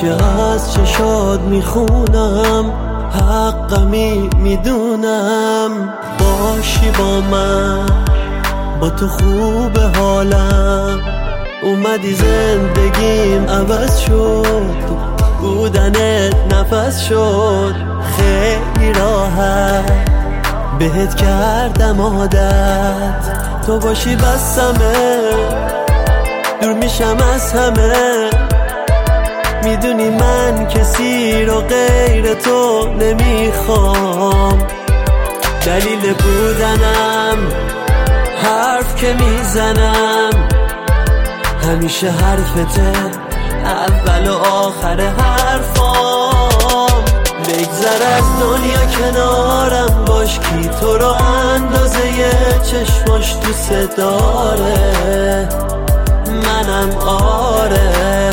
همیشه از چشات میخونم، حقمی میدونم. باشی با من، با تو خوب حالم. اومدی زندگیم عوض شد، بودنت نفس شد. خیلی راحت بهت کردم عادت، تو باشی بسمه دور میشم از همه. میدونی من کسی رو غیر تو نمیخوام، دلیل بودنم حرف که میزنم. همیشه حرفته اول و آخر حرفام. بگذر از دنیا کنارم باش، کی تو رو اندازه چشماش دوست داره. منم آره،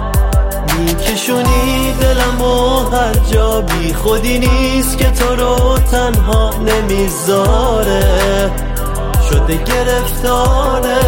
میکشونی دلم و هر جا بی خودی نیست که تو رو تنها نمیذاره. شده گرفتاره.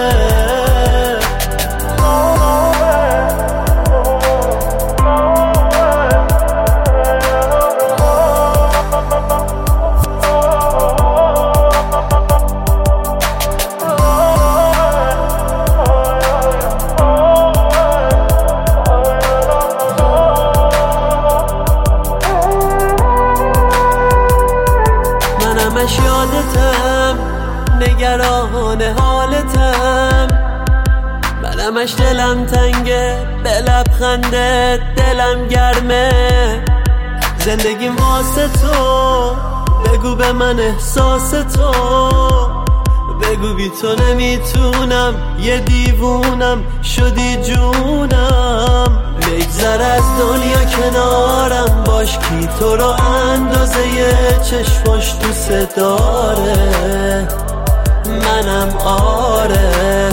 همش یادتم، نگران حالتم. من همش دلم تنگه، به لبخندت دلم گرمه. زندگیم واسه تو، بگو به من احساس تو. بگو بی تو نمیتونم، یه دیوونم شدی جونم. بگذر از دنیا کنارم باش، کی تو رو اندازه چشماش دوست داره. منم آره،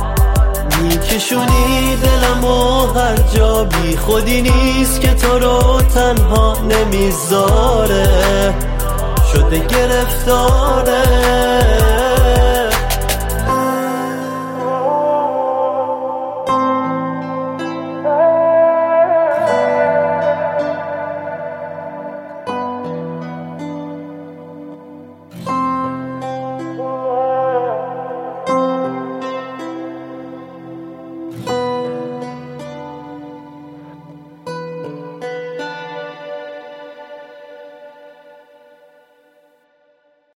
میکشونی دلم و هر جا بی خودی نیست که تو رو تنها نمیذاره. شده گرفتاره.